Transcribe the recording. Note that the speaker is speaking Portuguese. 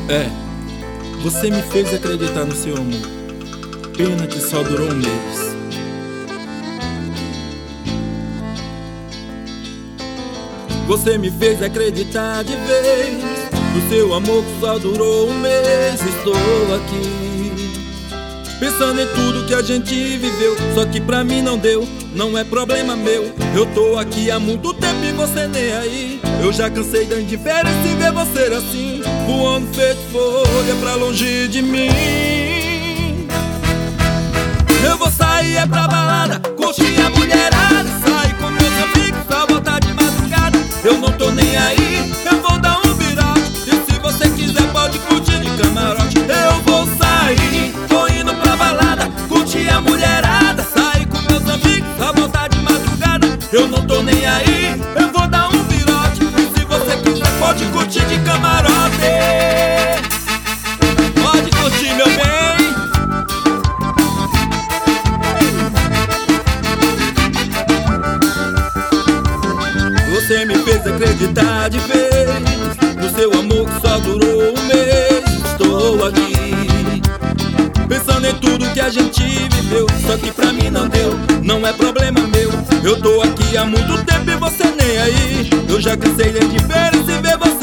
É, você me fez acreditar no seu amor. Pena que só durou um mês. Você me fez acreditar de vez no seu amor que só durou um mês. Estou aqui pensando em tudo que a gente viveu, só que pra mim não deu, não é problema meu. Eu tô aqui há muito tempo e você nem aí. Eu já cansei da indiferença e ver você assim, voando feito folha pra longe de mim. Eu vou sair é pra balada, curtir a mulherada, sair com meus amigos, só voltar de madrugada. Eu não tô nem aí, eu vou dar um virote, e se você quiser pode curtir de camarote. Eu vou sair, tô indo pra balada, curtir a mulherada, sair com meus amigos, só voltar de madrugada. Eu não tô nem aí, eu vou dar um virote, e se você quiser pode curtir de camarote. Pode curtir, meu bem. Você me fez acreditar de vez no seu amor que só durou um mês. Estou aqui pensando em tudo que a gente viveu, só que pra mim não deu, não é problema meu. Eu tô aqui há muito tempo e você nem aí. Eu já cansei de indiferença e ver você